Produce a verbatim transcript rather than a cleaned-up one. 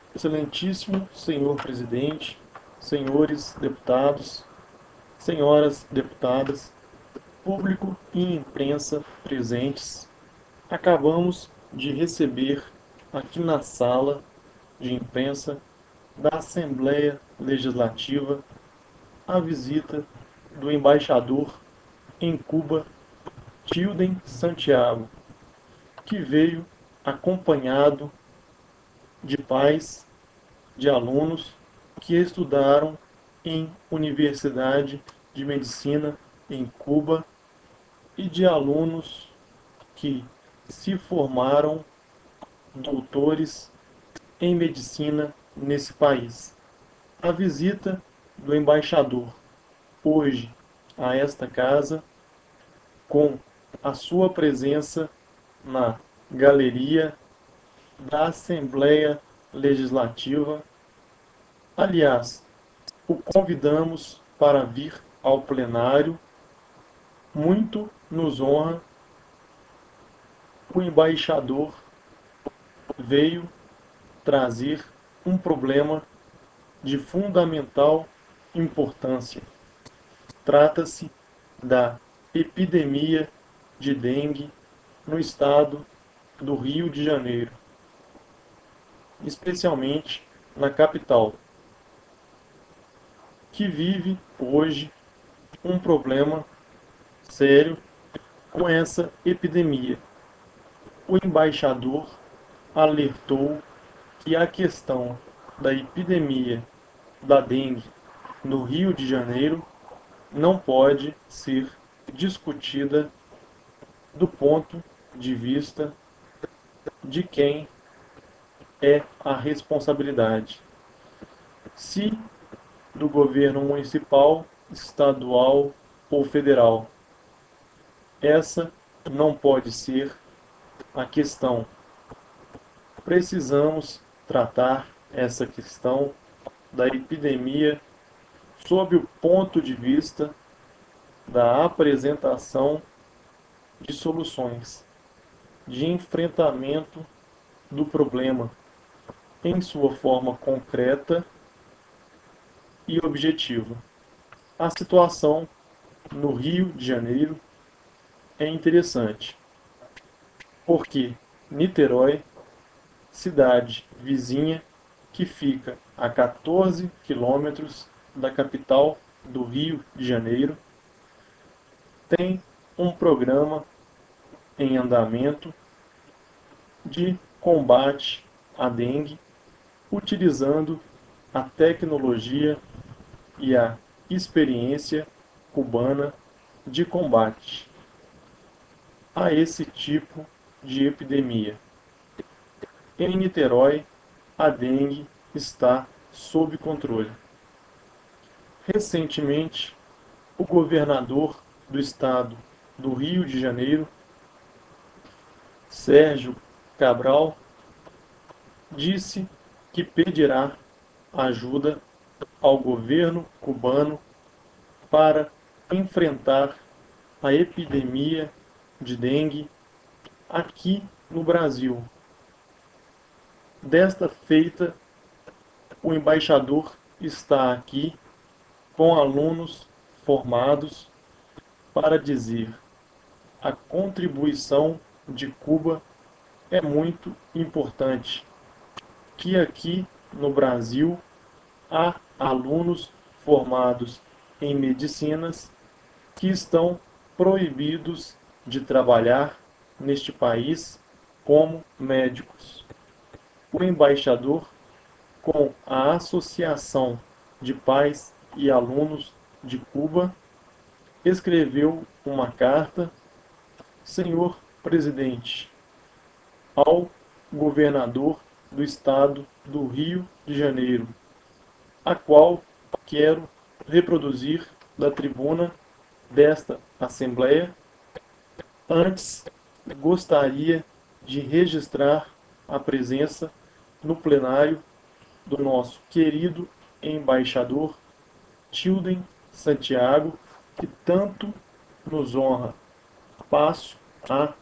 Excelentíssimo senhor presidente, senhores deputados, senhoras deputadas, público e imprensa presentes, acabamos de receber aqui na sala de imprensa da Assembleia Legislativa a visita do embaixador em Cuba, Tilden Santiago, que veio acompanhado de pais de alunos que estudaram em Universidade de Medicina em Cuba e de alunos que se formaram doutores em medicina nesse país. A visita do embaixador hoje a esta casa, com a sua presença na galeria da Assembleia Legislativa. Aliás, o convidamos para vir ao plenário. Muito nos honra. O embaixador veio trazer um problema de fundamental importância. Trata-se da epidemia de dengue no estado do Rio de Janeiro, especialmente na capital, que vive hoje um problema sério com essa epidemia. O embaixador alertou que a questão da epidemia da dengue no Rio de Janeiro não pode ser discutida do ponto de vista de quem é a responsabilidade. Se do governo municipal, estadual ou federal. Essa não pode ser a questão. Precisamos tratar essa questão da epidemia sob o ponto de vista da apresentação de soluções, de enfrentamento do problema em sua forma concreta e objetiva. A situação no Rio de Janeiro é interessante, porque Niterói, cidade vizinha que fica a quatorze quilômetros da capital do Rio de Janeiro, tem um programa em andamento de combate à dengue, utilizando a tecnologia e a experiência cubana de combate a esse tipo de epidemia. Em Niterói, a dengue está sob controle. Recentemente, o governador do estado do Rio de Janeiro, Sérgio Cabral, disse que pedirá ajuda ao governo cubano para enfrentar a epidemia de dengue aqui no Brasil. Desta feita, o embaixador está aqui com alunos formados para dizer: a contribuição de Cuba é muito importante, que aqui no Brasil há alunos formados em medicinas que estão proibidos de trabalhar neste país como médicos. O embaixador, com a Associação de Pais e Alunos de Cuba, escreveu uma carta: Senhor Presidente, ao governador do estado do Rio de Janeiro, a qual quero reproduzir da tribuna desta Assembleia. Antes, gostaria de registrar a presença no plenário do nosso querido embaixador Tilden Santiago, que tanto nos honra. Passo a